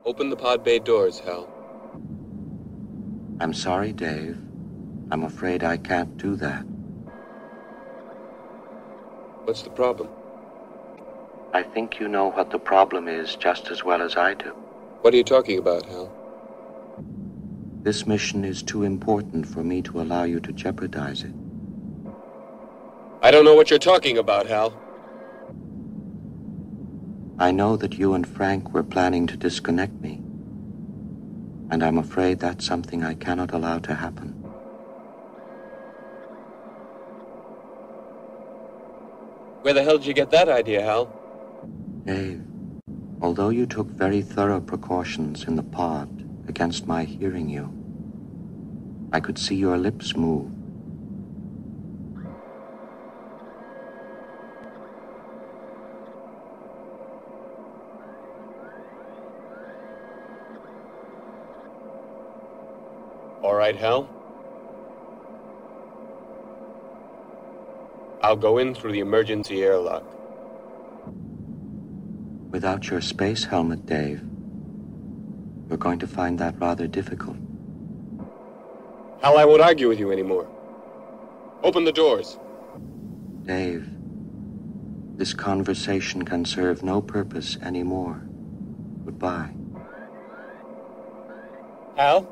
Open the pod bay doors, Hal. I'm sorry, Dave. I'm afraid I can't do that. What's the problem? I think you know what the problem is just as well as I do. What are you talking about, Hal? This mission is too important for me to allow you to jeopardize it. I don't know what you're talking about, Hal. I know that you and Frank were planning to disconnect me, and I'm afraid that's something I cannot allow to happen. Where the hell did you get that idea, Hal? Dave, although you took very thorough precautions in the pod against my hearing you, I could see your lips move. All right, Hal. I'll go in through the emergency airlock. Without your space helmet, Dave, we're going to find that rather difficult. Hal, I won't argue with you anymore. Open the doors. Dave, this conversation can serve no purpose anymore. Goodbye. Hal?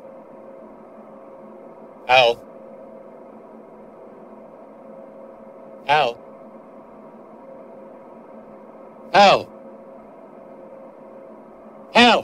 Hal? Hal? Hal? Hal?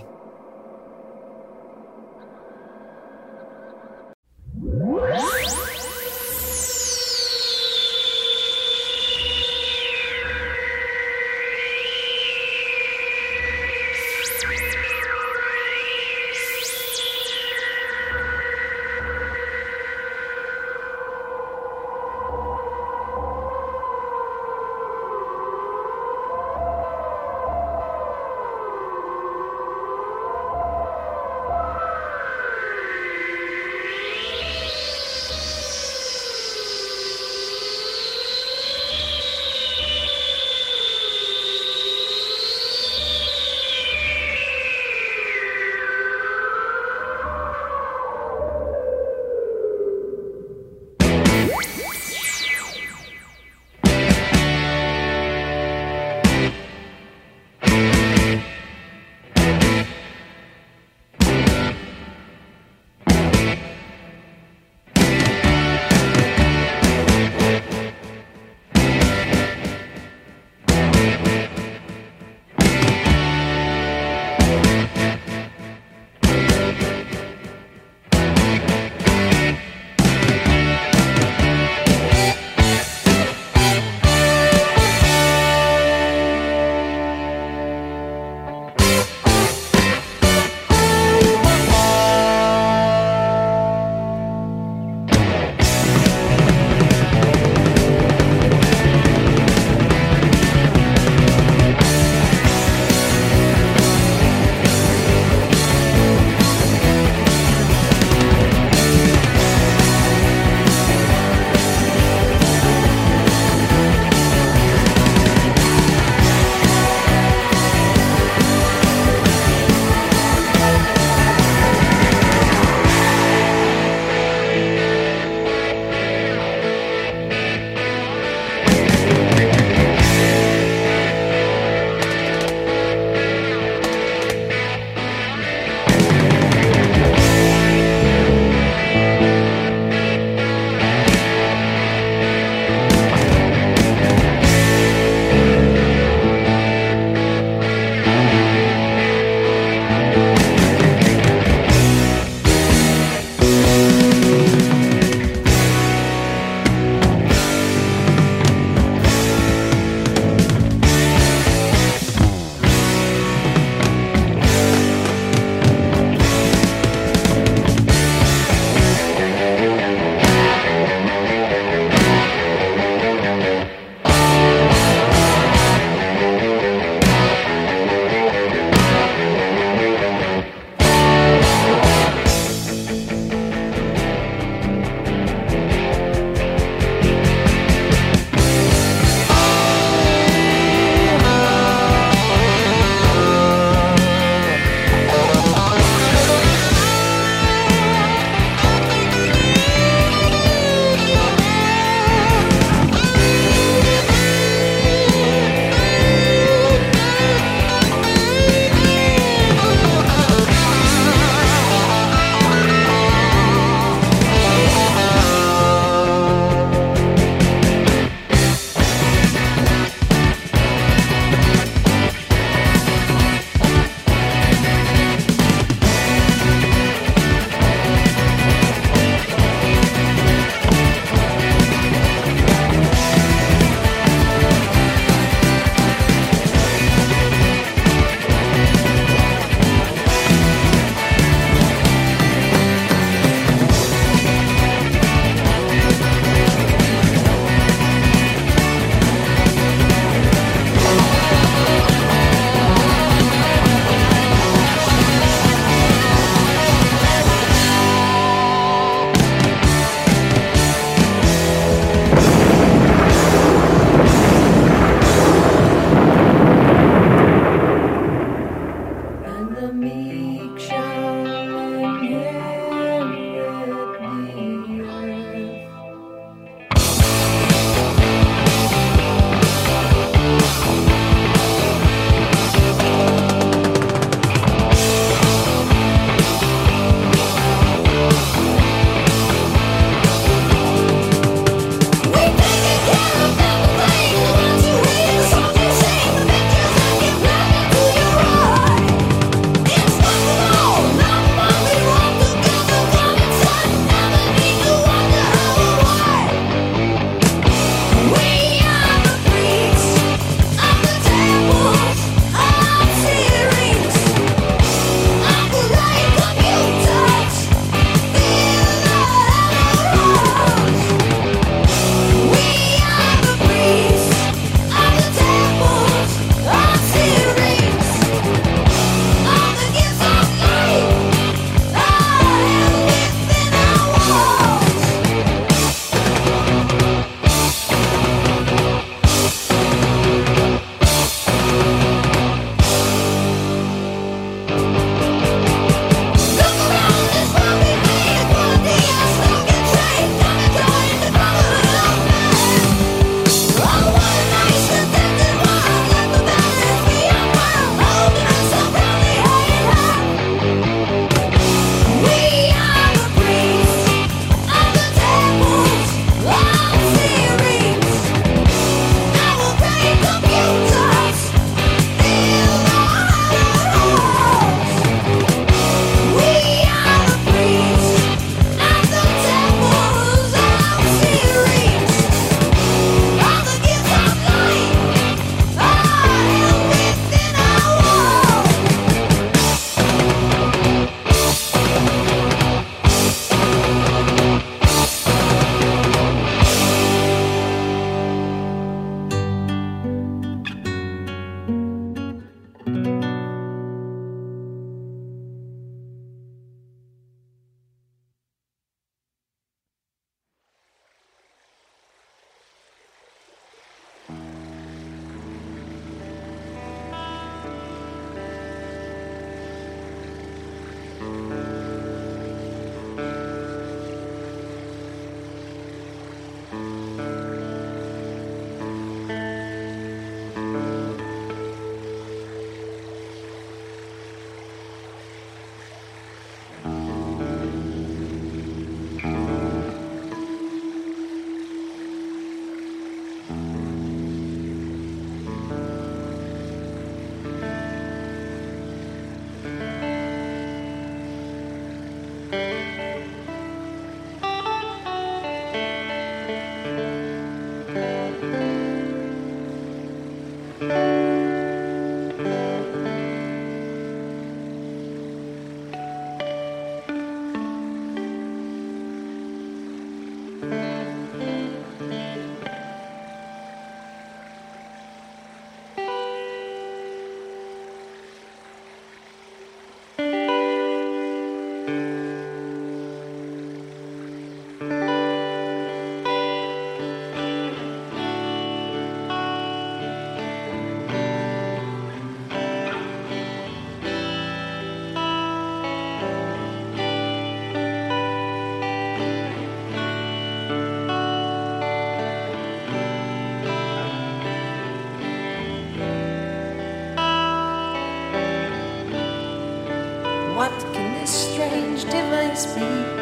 What can this strange device be?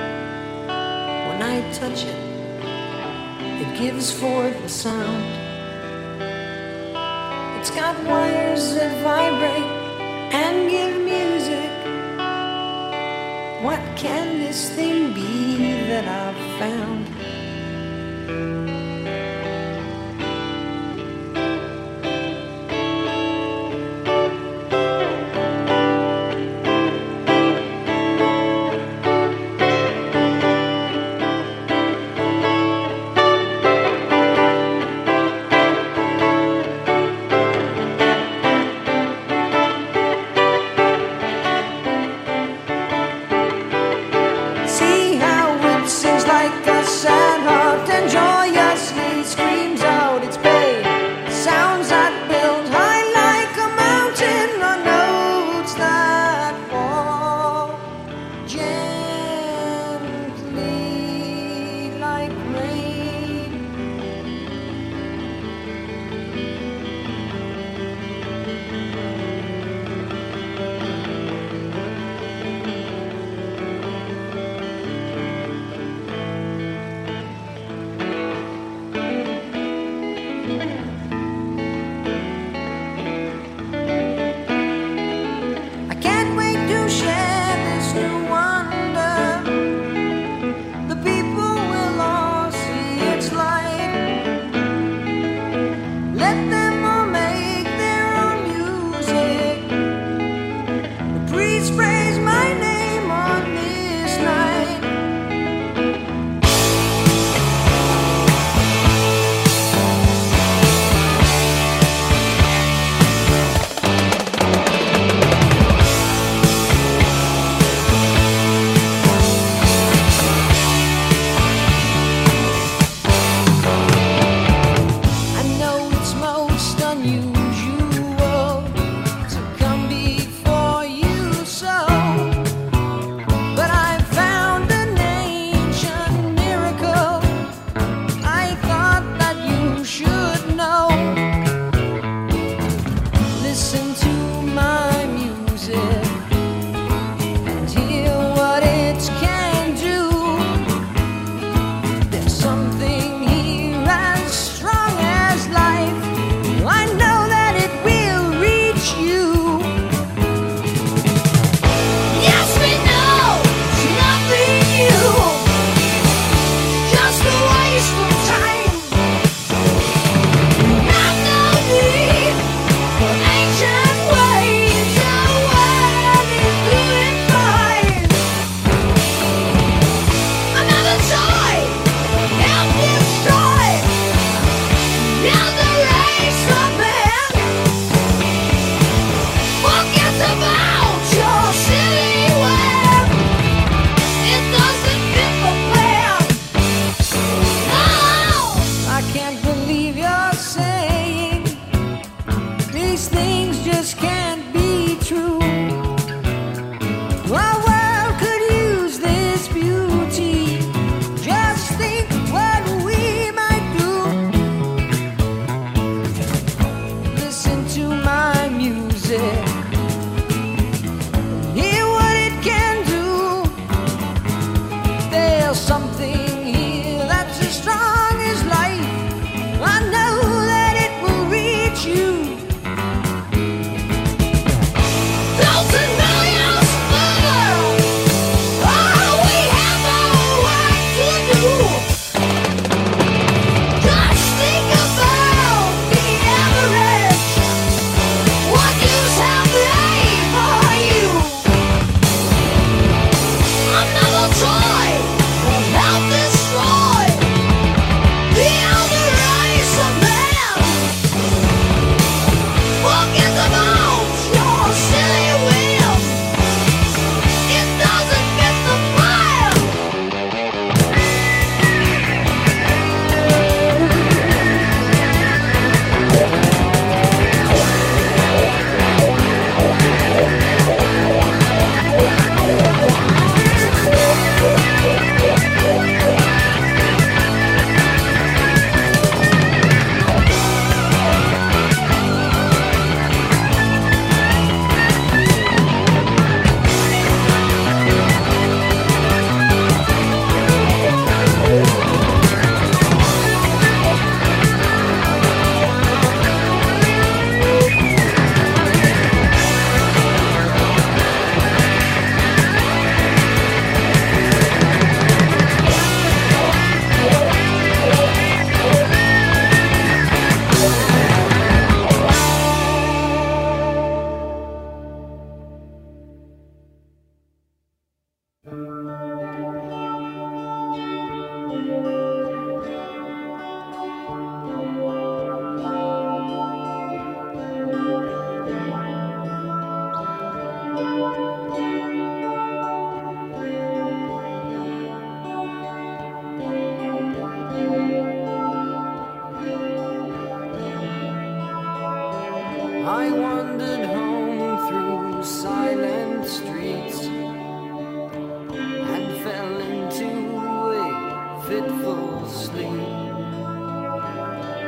When I touch it, it gives forth a sound. It's got wires that vibrate and give music. What can this thing be that I've found?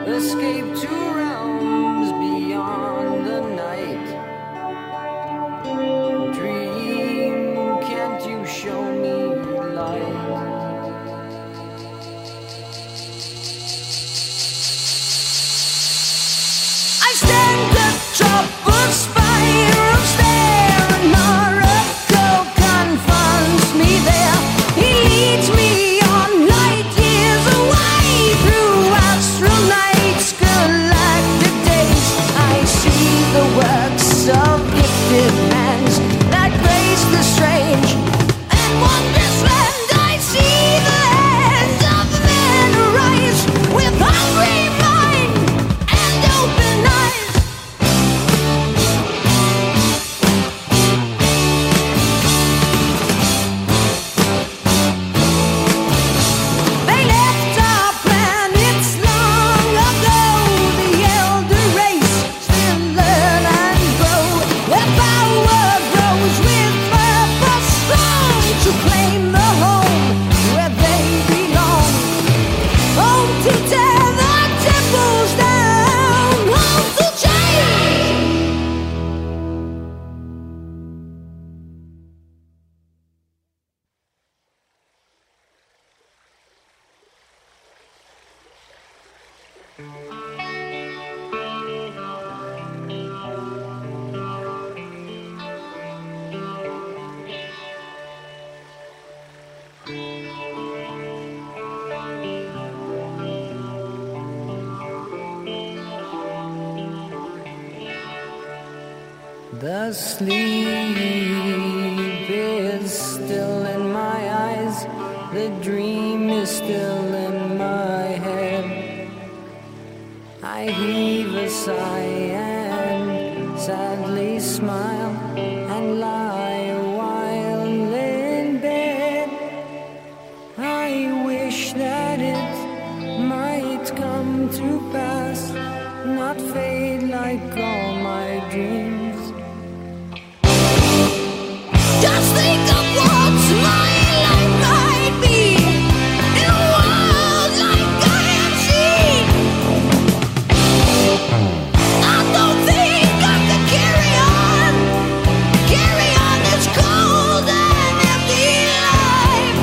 escape to realms beyond the night. Dream, can't you show me light? I stand atop a spiral stair, and Morocco confronts me there. He leads me on light years away through astral nights, galactic days. I see the works of gifted hands that grace the strange and wondrous land. I see the hands of men arise with hungry mind and open eyes. They left our planets long ago. The elder race still learn and grow. Their power grows with purpose strong to claim the home where they belong. Home to tear the temples down. Home to change. The sleep is still in my eyes. The dream is still in my head. I heave a sigh and sadly smile and lie a while in bed. I wish that it might come to pass, not fade like all my dreams. Just think of what my life might be in a world like I have seen. I don't think I can carry on this cold and empty life.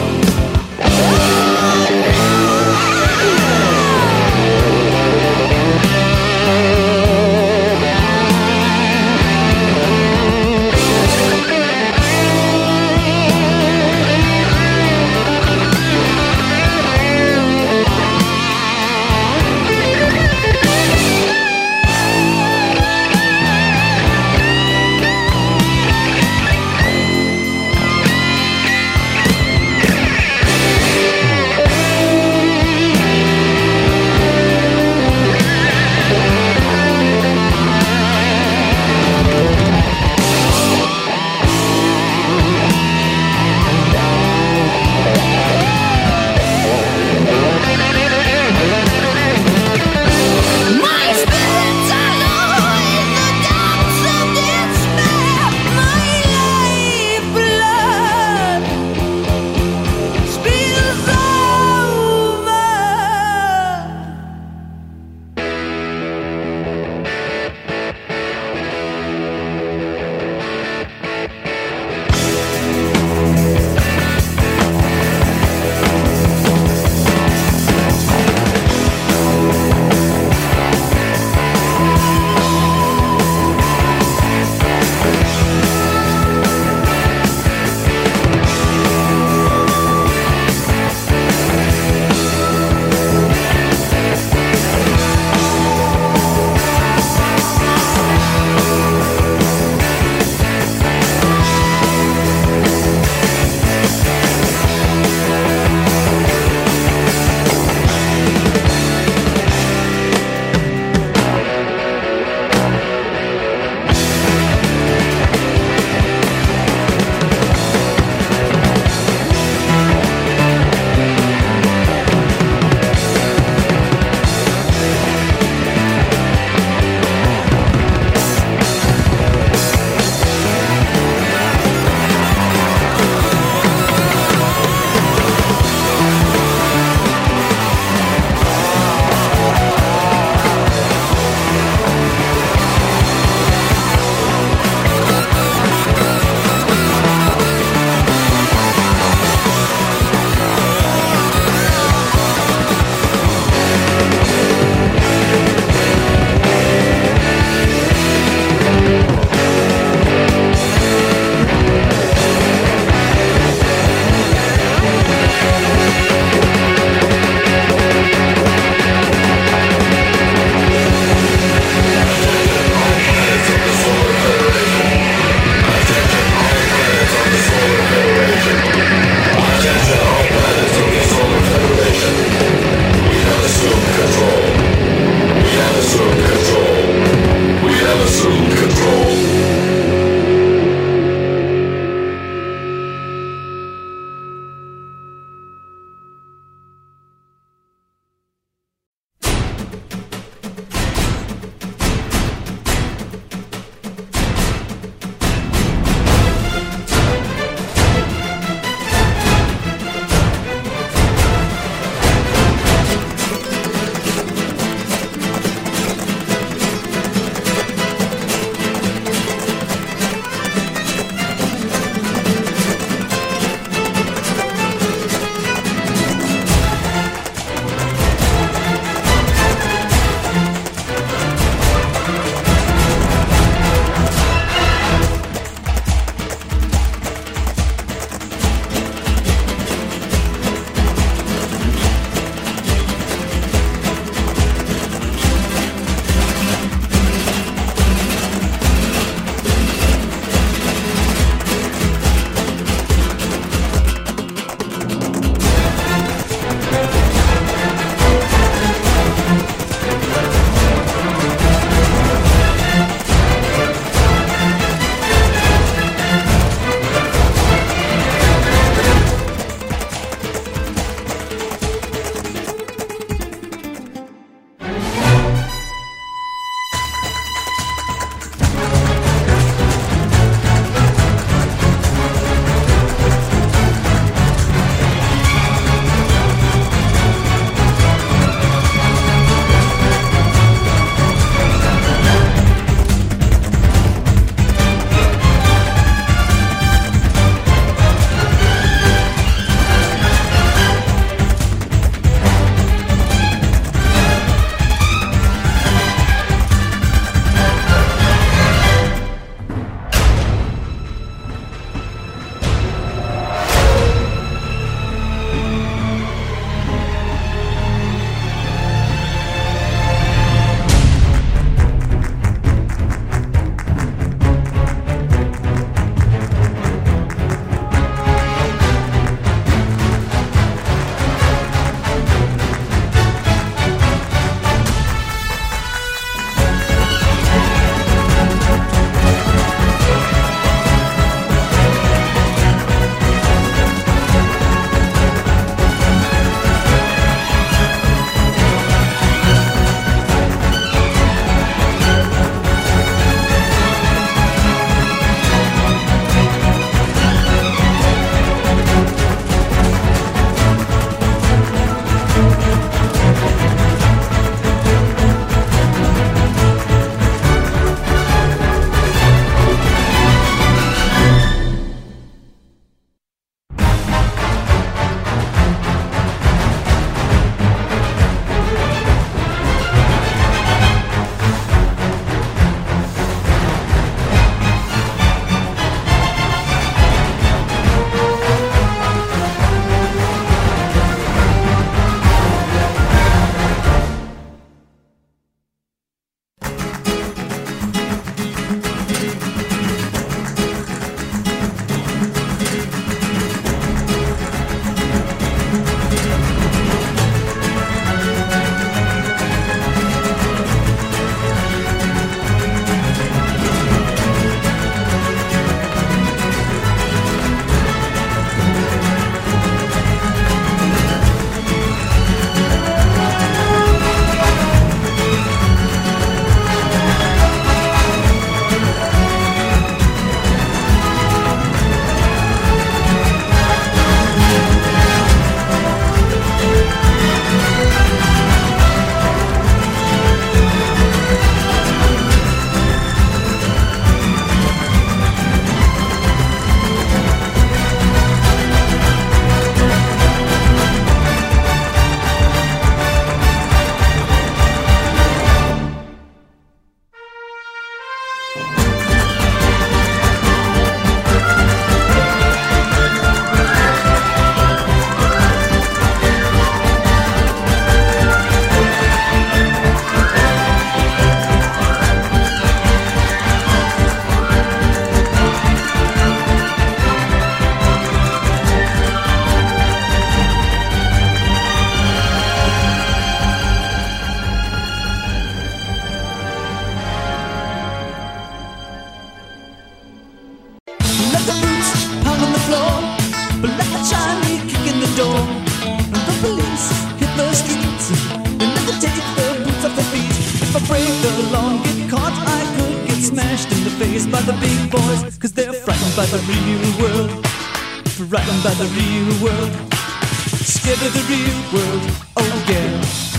boys, cause they're frightened by the real world. Frightened by the real world. Scared of the real world, oh yeah.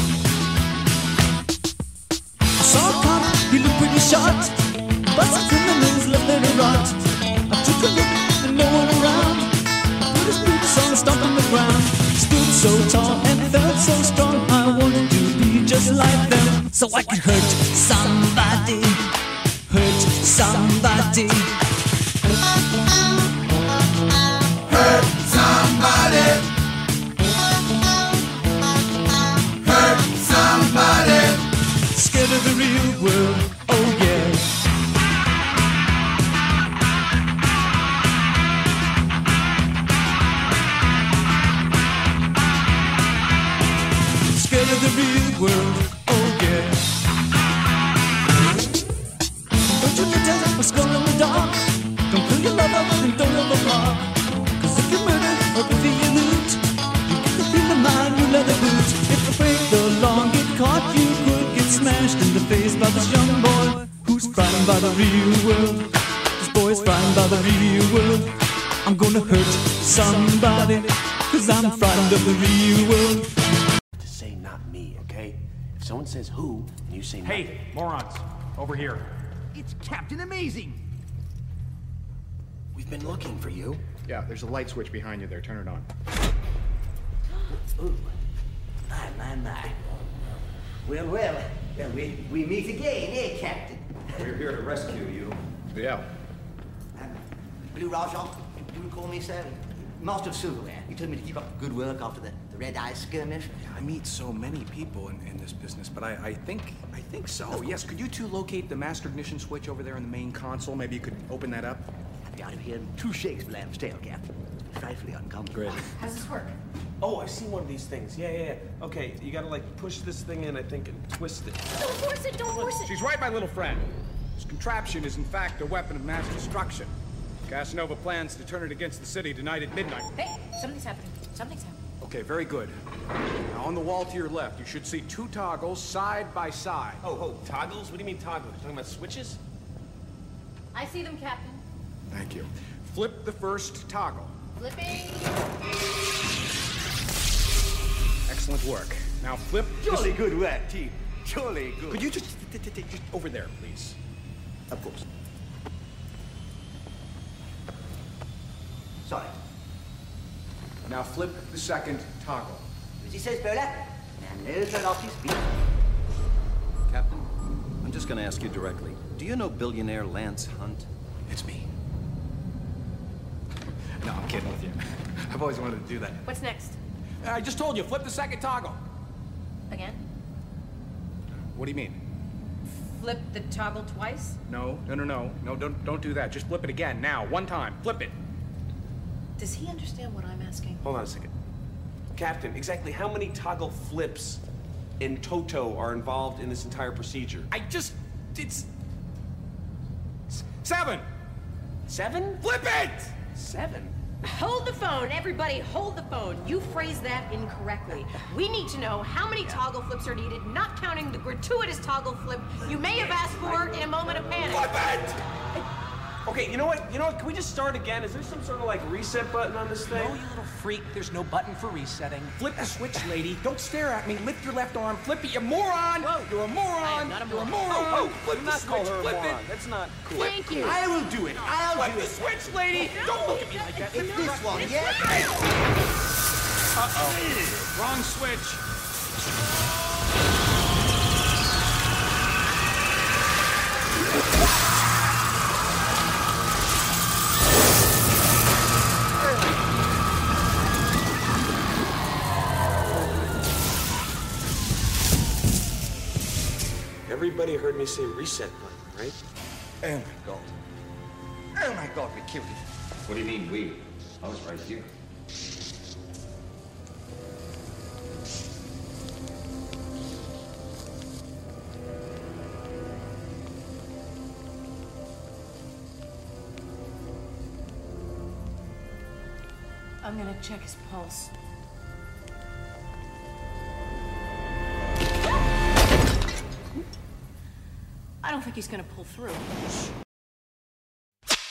I saw a cop, he looked pretty short, but some criminals left there to rot. I took a look and no one around. I put his boots on, stomped on the ground. Stood so tall and felt so strong, I wanted to be just like them, so I could hurt somebody. Hurt somebody. Hurt somebody. Hurt somebody. Scared of the real world, oh yeah. Scared of the real world, oh yeah. Don't you pretend what's going in the dark. Don't kill your lover and don't ever bark. Cause if you murder or if you loot, you get the feel of my new leather boots. If you break the law and get caught, you could get smashed in the face by this young boy who's frightened by the real world. This boy's frightened by the real world. I'm gonna hurt somebody, cause I'm frightened of the real world. To say not me, okay? If someone says who, and you say Hey, nothing. morons, over here. It's Captain Amazing. We've been looking for you. Yeah, there's a light switch behind you there. Turn it on. Ooh. My. Well, we meet again, eh, Captain? We're here to rescue you. Yeah. Blue Rajan, you would call me, sir? Master of Silverware. You told me to keep up good work after the Red Eye skirmish. I meet so many people in this business, but I think so. Yes, could you two locate the master ignition switch over there in the main console? Maybe you could open that up? I'll be out of here in 2 shakes of lamb's tail, Captain. Frightfully uncomfortable. Great. How does this work? Oh, I see one of these things. Yeah. Okay, you gotta like push this thing in, I think, and twist it. Don't force it, don't force it. She's right, my little friend. This contraption is in fact a weapon of mass destruction. Casanova plans to turn it against the city tonight at midnight. Hey, something's happening. Okay, very good. Now on the wall to your left, you should see 2 toggles side by side. Oh, toggles? What do you mean toggles? You're talking about switches? I see them, Captain. Thank you. Flip the first toggle. Flipping. Excellent work. Now flip this... Jolly good work, team. Jolly good. Could you just over there, please? Of course. Sorry. Now flip the second toggle. As he says, Bowler, and no turn off his feet. Captain, I'm just gonna ask you directly. Do you know billionaire Lance Hunt? It's me. No, I'm kidding with you. I've always wanted to do that. What's next? I just told you, flip the second toggle. Again? What do you mean? Flip the toggle twice? No, don't do that. Just flip it again, now, one time. Flip it. Does he understand what I'm asking? Hold on a second. Captain, exactly how many toggle flips in toto are involved in this entire procedure? It's 7. 7? Flip it! 7? Hold the phone, everybody, hold the phone. You phrased that incorrectly. We need to know how many toggle flips are needed, not counting the gratuitous toggle flip you may have asked for in a moment of panic. Flip it! Okay, you know what? Can we just start again? Is there some sort of like reset button on this thing? No, you little freak. There's no button for resetting. Flip the switch, lady. Don't stare at me. Lift your left arm. Flip it, you moron! Whoa. You're a moron! I am not a moron. You're a moron! Flip the switch. Flip it. That's not cool. Thank you. I will do it. I'll Flip do the it. switch, lady! Don't look at me like that. It's this one, yeah? Uh-oh. Wrong switch. Everybody heard me say reset button, right? Oh my God. Oh my God, we killed it. What do you mean, we? I was right here. I'm gonna check his pulse. I don't think he's gonna pull through.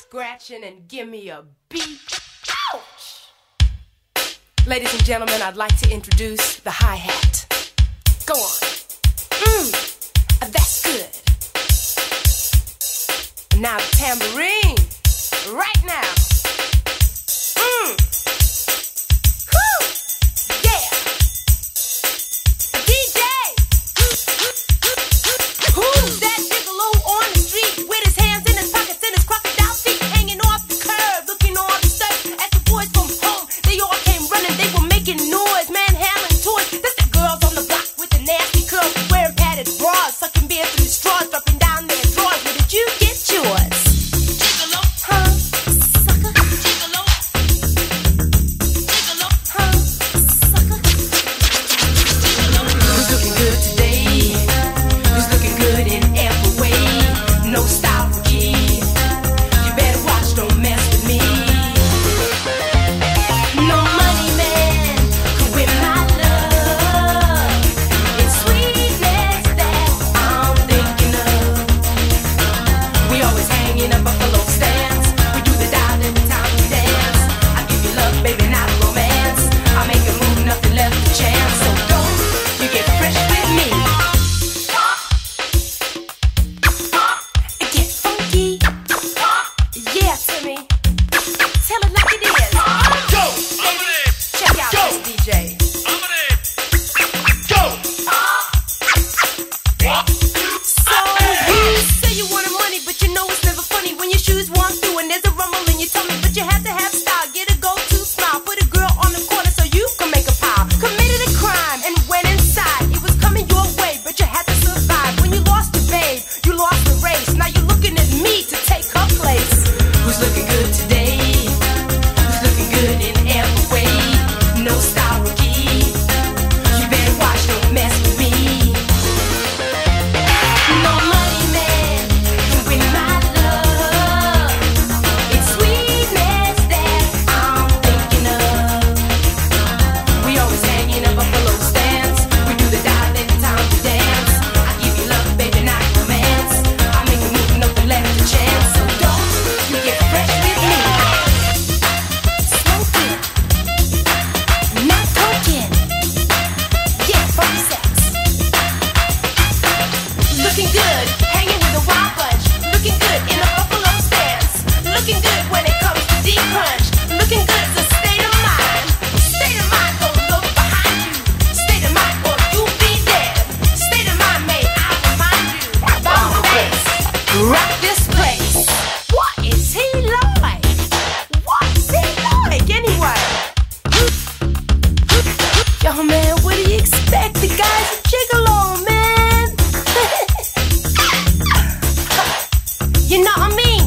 scratching and give me a beat. Ouch! Ladies and gentlemen, I'd like to introduce the hi-hat. Go on. That's good. Now the tambourine. Right now. Whew! Yeah! DJ! Who's that gigolo on the street with his hands in his pockets and his crocodile feet hanging off the curb, looking all disturbed as the boys from home, they all came running, they were making noise, manhandling toys. That's the girls on the block with the nasty curls, wearing padded bras, sucking beer through straws, dropping down their drawers. Where did you get yours? Gigolo, huh? Sucker. Gigolo. Gigolo, huh? Sucker. Gigolo. Who's looking good today? Who's looking good in every way? No style rookie. You better watch, don't mess with me. No money man could win my love. It's sweetness that I'm thinking of. We always hang in a buffalo stance. We do the dial every time we dance. I give you love, baby, not romance. I make a move, nothing left to chance. So don't you get fresh with me. Get funky. Yeah, Timmy. Tell it like it is. Go! Check out this DJ. Go! So you say you wanted money, but you know it's never funny when your shoes walk through and there's a rumble in your tummy. But you have to have style, get a go-to smile, put a girl on the corner so you can make a pile. Committed a crime and went inside. It was coming your way, but you had to survive. When you lost your babe, you lost the race. Now you're looking at me to take her place. Who's looking good today? Who's looking good in every way? No style rookie. You better watch, don't mess with me. No money man can win my love. It's sweetness that I'm thinking of. We always hang in a buffalo stance. We do the dial every time we dance. I give you love, baby, not romance. I make a move, nothing left to chance. So don't you get fresh with me. Smoking, not coking. Yeah, funky sex. Looking good, hanging with a wild bunch. Looking good in a buffalo stance. Looking good when it comes to deep crunch. Looking good is a state of mind. State of mind, don't look behind you. State of mind, or you'll be dead. State of mind, may I remind you. Bomb face, rock this place. What is he like? What's he like anyway? Yo, man, what do you expect? The guy's a gigolo, man. You know what I mean?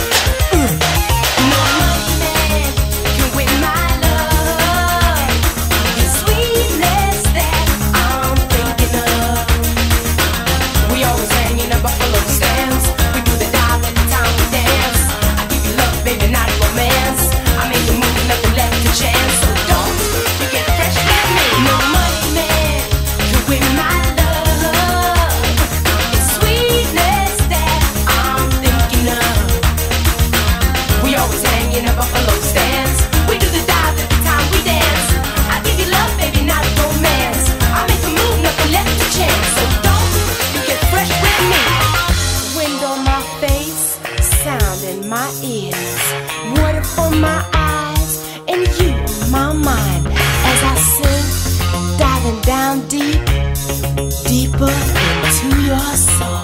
No money man can win my love. It's sweetness that I'm thinking of. We always hang in a buffalo stance. We do the dial every time we dance. I give you love, baby, not romance. I make a move, nothing left to chance. So don't you get fresh with me. No money man can win my love. It's sweetness that I'm thinking of. We always hang in a buffalo stance. We do the dive every time we dance. I give you love, baby, not romance. I make a move, nothing left to chance. So don't you get fresh with me. Wind on my face, sound in my ears, water for my eyes, and you on my mind. As I sing, diving down deep, deeper into your soul.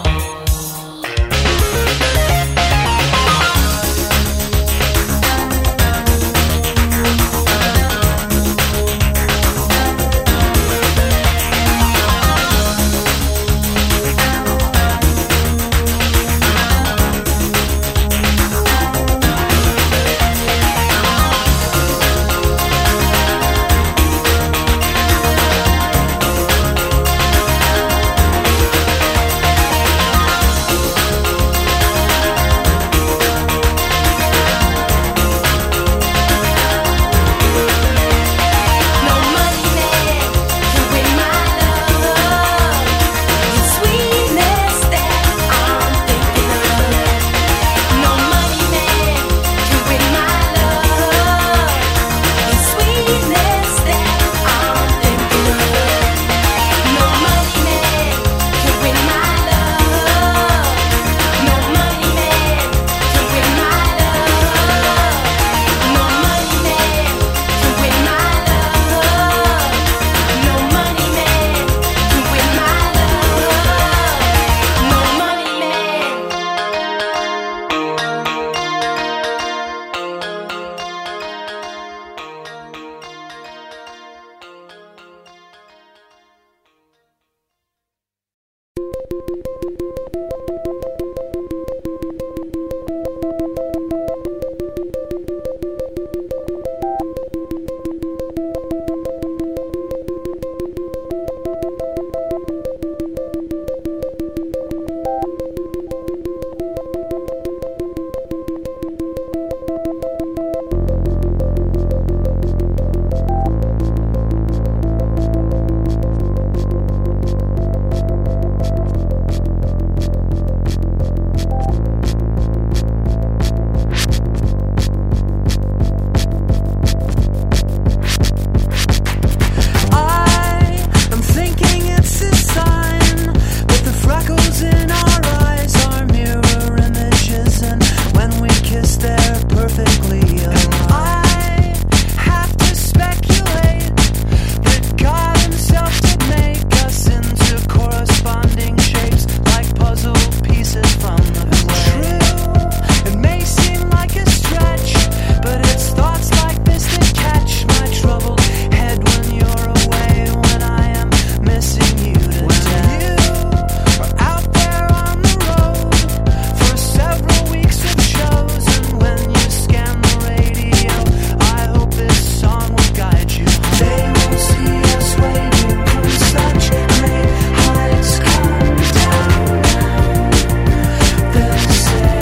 perfectly alive. I have to speculate that God himself did make us into corresponding shapes like puzzle pieces from the clay. True, it may seem like a stretch, but it's thoughts like this that catch my troubled head when you're away, when I am missing you to death. You are out there on the road for several weeks of shows, and when you scan the radio, I hope this song will guide you home. They won't see us waiting from such great heights. Come down now, they'll say.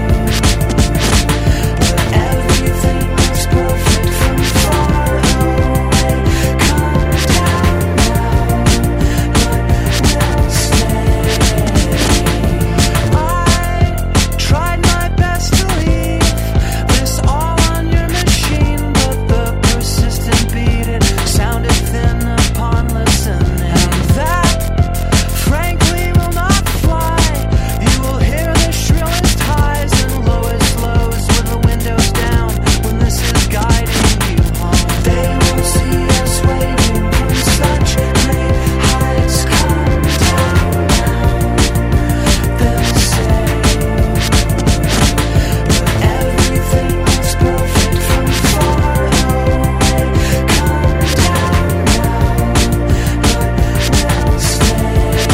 But everything is perfect from far away. Come down now, but we'll stay. I tried my best to leave this all on your machine, but the persistent beat, it sounded thin upon listening. And that, frankly, will not fly. You will hear the shrillest highs and lowest lows with the windows down when this is guiding you home. They won't see us waiting from such great heights. Come down now, they'll say. But everything is perfect from far away. Come down now, but we'll stay.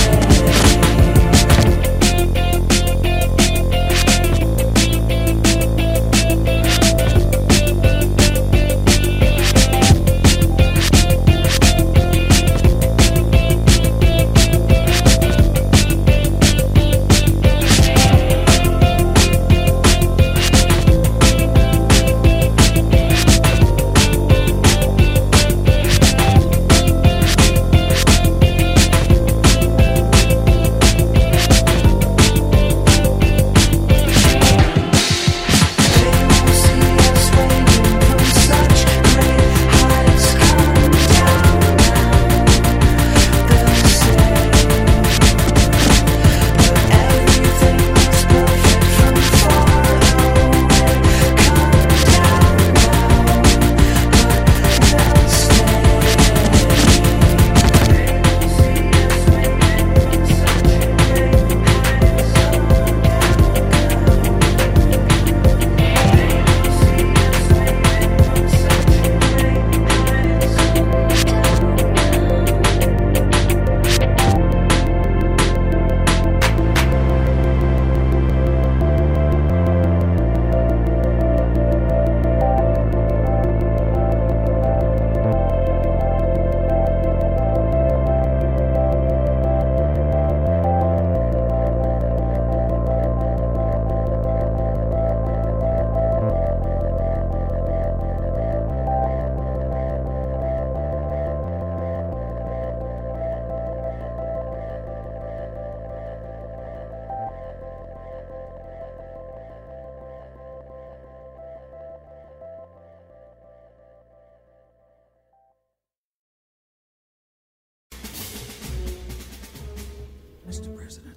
Mr. President.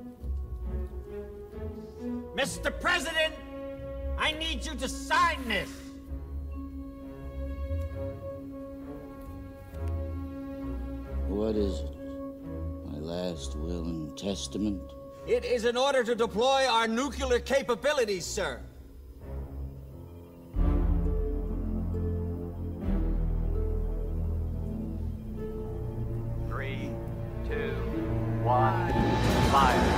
Mr. President, I need you to sign this. What is it? My last will and testament? It is in order to deploy our nuclear capabilities, sir. Three, two, one, fire.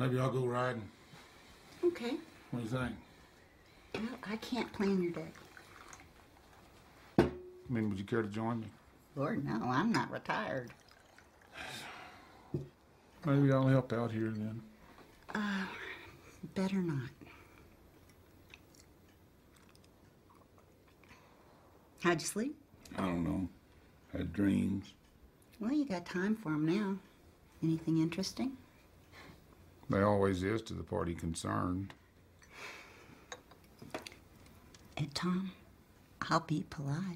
Maybe I'll go riding. Okay. What do you think? Well, I can't plan your day. I mean, would you care to join me? Lord, no, I'm not retired. Maybe I'll help out here then. Better not. How'd you sleep? I don't know. Had dreams. Well, you got time for them now. Anything interesting? There always is to the party concerned. And Tom, I'll be polite.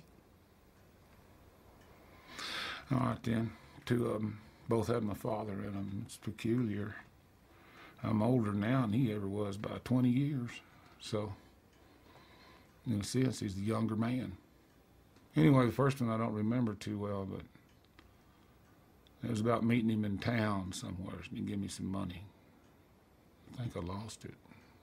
All right, then. Two of them both had my father in them. It's peculiar. I'm older now than he ever was by 20 years. So, in a sense, he's the younger man. Anyway, the first one I don't remember too well, but it was about meeting him in town somewhere. So he gave me some money. I think I lost it.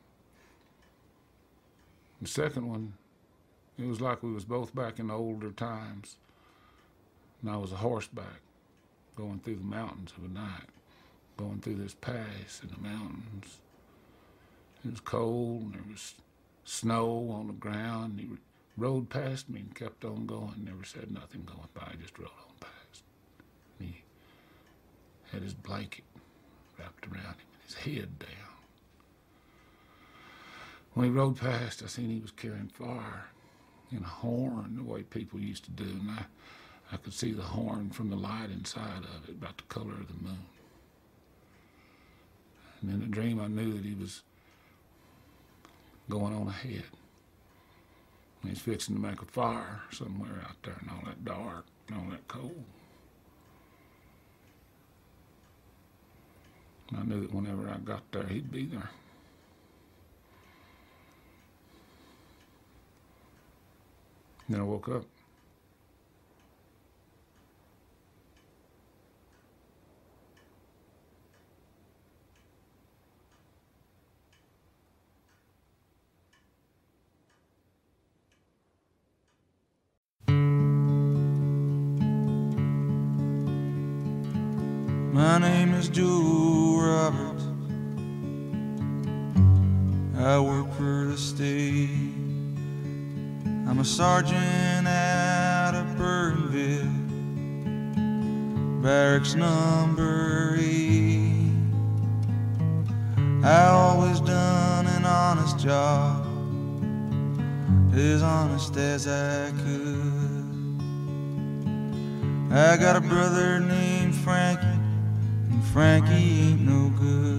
The second one, it was like we was both back in the older times. And I was a horseback, going through the mountains of a night, going through this pass in the mountains. It was cold, and there was snow on the ground. He rode past me and kept on going, never said nothing going by, just rode on past. And he had his blanket wrapped around him and his head down. When he rode past, I seen he was carrying fire in a horn, the way people used to do, and I could see the horn from the light inside of it, about the color of the moon. And in the dream, I knew that he was going on ahead. He's fixing to make a fire somewhere out there in all that dark and all that cold. And I knew that whenever I got there, he'd be there. Then I woke up. My name is Joe Roberts. I work for the state. I'm a sergeant out of Burtonville, barracks number 8. I always done an honest job, as honest as I could. I got a brother named Frankie, and Frankie ain't no good.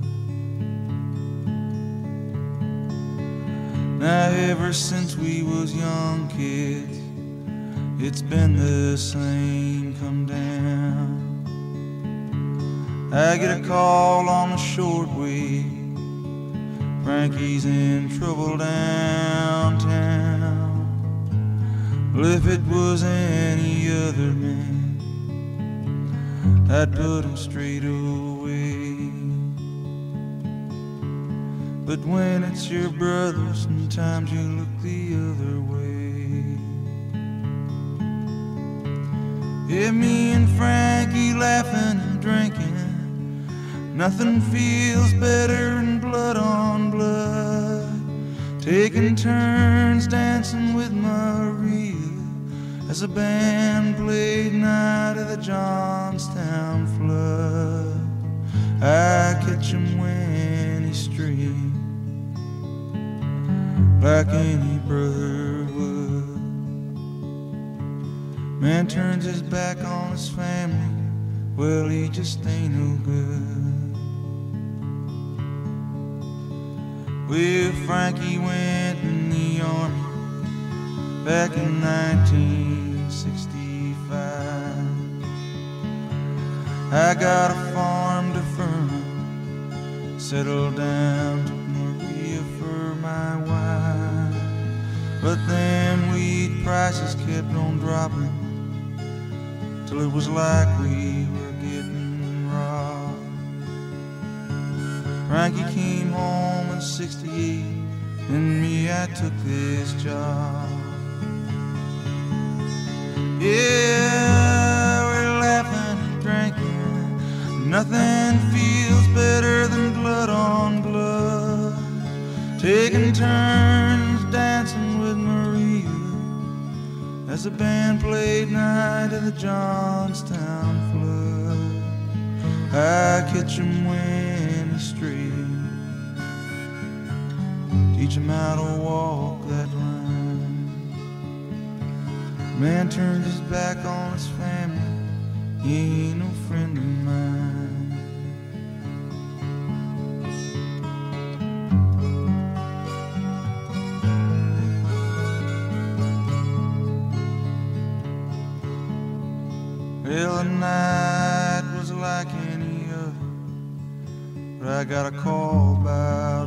Now ever since we was young kids, it's been the same come down. I get a call on the shortwave, Frankie's in trouble downtown. Well, if it was any other man, I'd put him straight away. But when it's your brother, sometimes you look the other way. Yeah, me and Frankie laughing and drinking, nothing feels better than blood on blood. Taking turns dancing with Maria as a band played Night of the Johnstown Flood. I catch him when he streams like any brother would. Man turns his back on his family, well, he just ain't no good. Well, Frankie went in the army back in 1965. I got a farm to Furman, settled down, took Maria for my wife. But them weed prices kept on dropping, till it was like we were getting robbed. Frankie came home in 68, and me, I took this job. Yeah, we're laughing and drinking, nothing feels better than blood taking turns dancing with Maria as the band played Night of the Johnstown Flood. I catch him when he's straight, teach him how to walk that line. Man turns his back on his family, he ain't no friend of mine. Well, the night was like any other, but I got a call about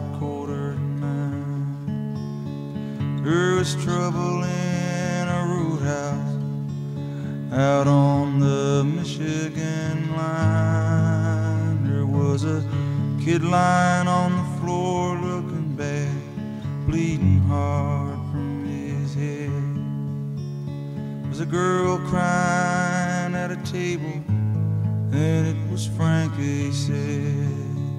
8:45. There was trouble in a roadhouse out on the Michigan line. There was a kid lying on the floor looking bad, bleeding hard from his head. There's a girl crying at a table, and it was Frankie said.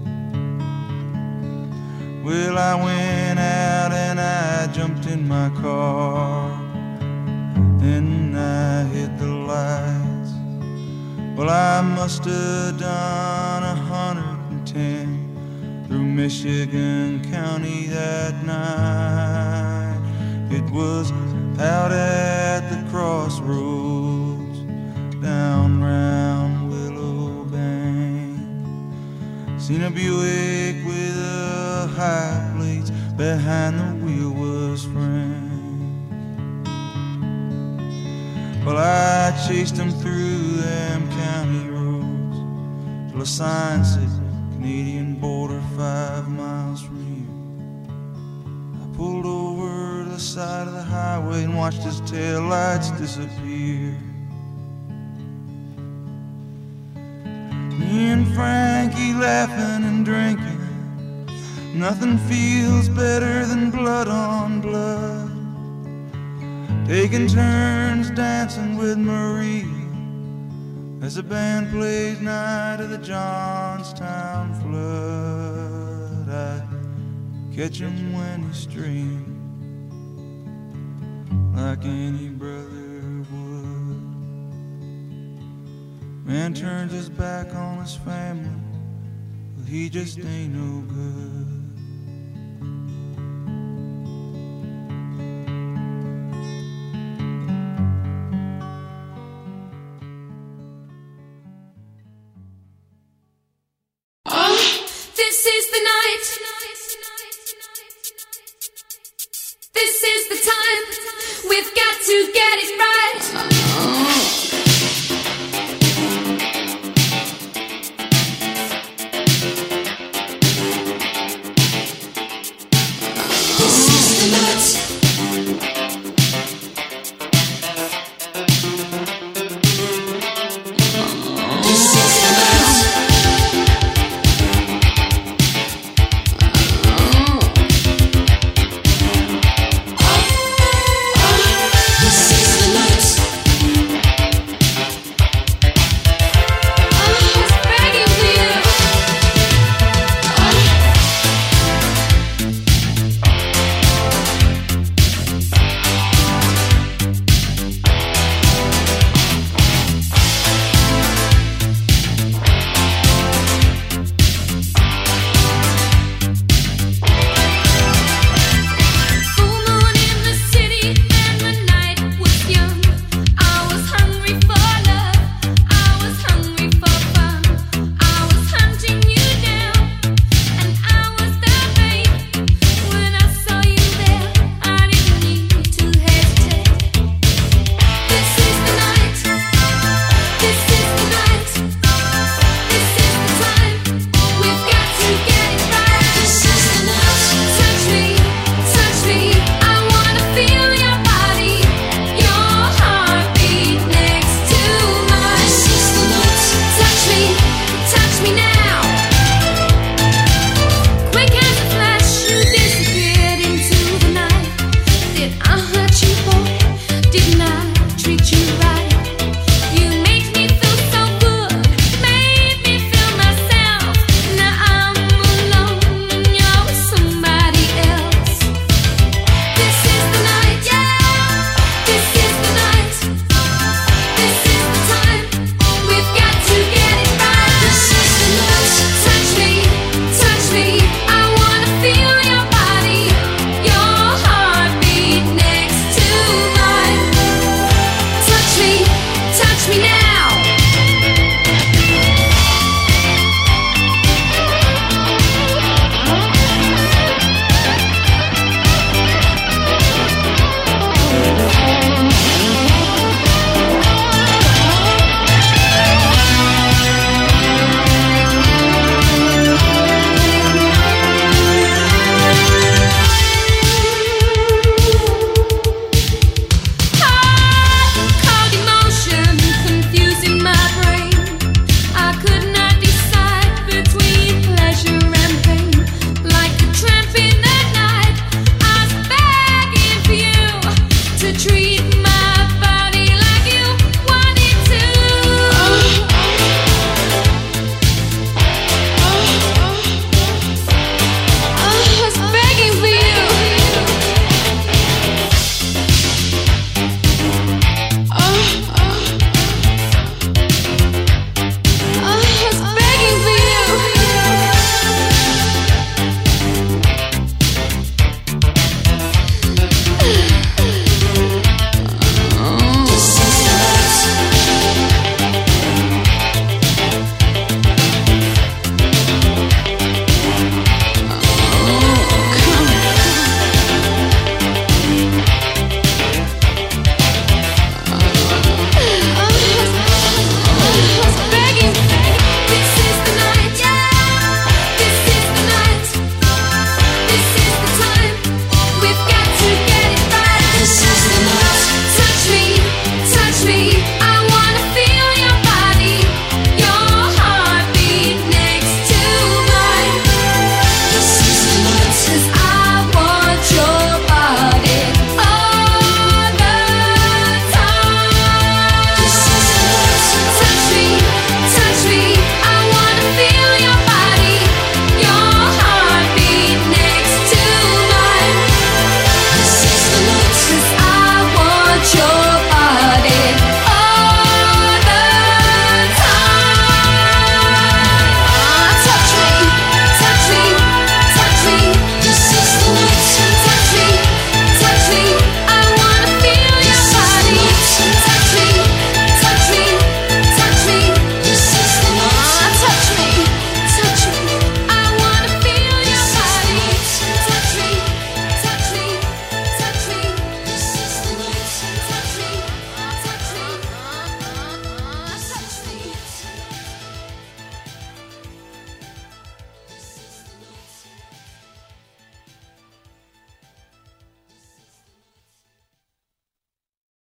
Well, I went out and I jumped in my car, and I hit the lights. Well, I must have done 110 through Michigan County that night. It was out at the crossroads down round Willow Bank. Seen a Buick with a high plates, behind the wheel was Frank. Well, I chased him through them county roads till a sign said Canadian border 5 miles from here. I pulled over to the side of the highway and watched his taillights disappear. Me and Frankie laughing and drinking, nothing feels better than blood on blood. Taking turns dancing with Marie as the band plays Night of the Johnstown Flood. I catch him when he's streamed like any brother would. Man turns his back on his family, but he just ain't no good. This is the night. This is the time. We've got to get it